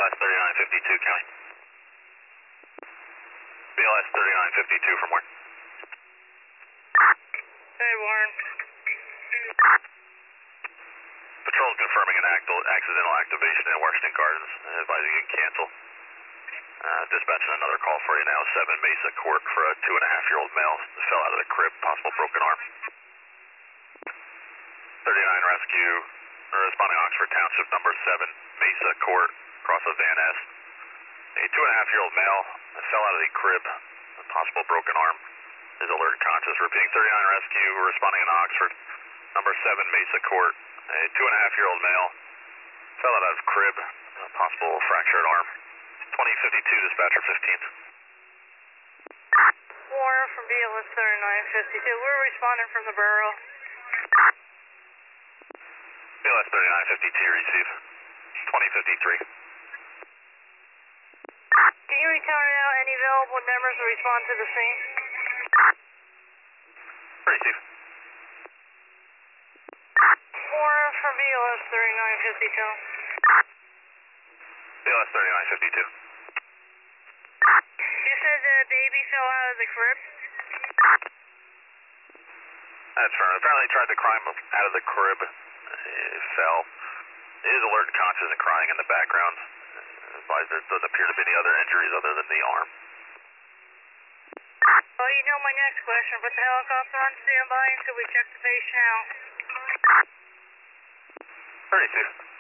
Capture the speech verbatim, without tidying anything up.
S thirty-nine fifty-two, County. B L S thirty-nine fifty-two from where? Hey, Warren. Patrol confirming an act accidental activation in Washington Gardens, advising you can cancel. Uh, dispatching another call for you now, seven Mesa Court for a two and a half year old male that fell out of the crib, possible broken arm. thirty-nine rescue, responding Oxford Township number seven, Mesa Court, across of Van Ness. A two and a half year old male fell out of the crib, a possible broken arm, is alert and conscious. Repeating, thirty-nine rescue, responding in Oxford, number seven, Mesa Court. A two and a half year old male fell out of crib, a possible fractured arm. twenty fifty-two, dispatcher fifteenth. Warren from B L S thirty-nine fifty-two. We're responding from the borough. B L S thirty-nine fifty-two, receive. twenty fifty-three. Can you return out any available members to respond to the scene? Receive. Warren from B L S thirty-nine fifty-two. B L S thirty-nine fifty-two. You said the baby fell out of the crib? That's right. Apparently tried to climb out of the crib. It fell. It is alert and conscious and crying in the background. Advised there doesn't appear to be any other injuries other than the arm. Well, you know my next question. Put the helicopter on standby until we check the patient out. thirty-two.